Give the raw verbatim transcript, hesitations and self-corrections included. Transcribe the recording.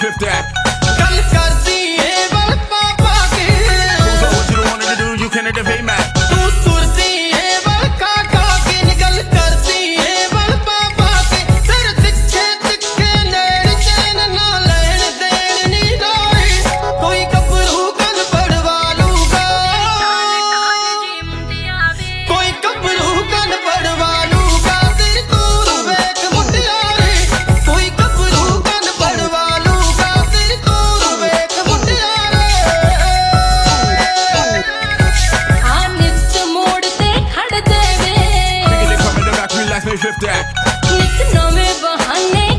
shift that. ਗੱਲ ਕਰਦੀ ਏ ਵੱਲ ਪਾਪਾ ਕੇ So what you don't want to do, you can debate man. ਤੂੰ ਤੁਰਦੀ ਏ ਵੱਲ ਖਾ ਖਾ ਕੇ ਨੀ ਗੱਲ ਕਰਦੀ ਏ ਵੱਲ ਪਾਪਾ ਕੇ ਸਿਰ ਤਿੱਖੇ ਤਿੱਖੇ ਨੈਣ ਚੈਨ ਨਾ ਲੈਣ ਦੇਣ ਨੀ ਲੋਈ ਕੋਈ ਗੱਭਰੂ ਕੰਨ ਪੜਵਾ ਲੂਗਾ ਕੋਈ ਗੱਭਰੂ ਕੰਨ ਪੜਵਾ ਲੂਗਾ ਤੇਰੀ ਤੂਰ ਵੇਖ ਮੁਟਿਆਰੇ ਕੋਈ ਗੱਭਰੂ ਕੰਨ ਪੜਵਾ ਲੂਗਾ ਤੇਰੀ ਤੂਰ ਵੇਖ ਮੁਟਿਆਰੇ ਆ ਨਿੱਤ ਮੋੜ ਤੇ ਖੜ ਦੇਵੇ Thinking they coming to back, relax, me shift that. ਨਿੱਤ ਨਵੇਂ ਬਹਾਨੇ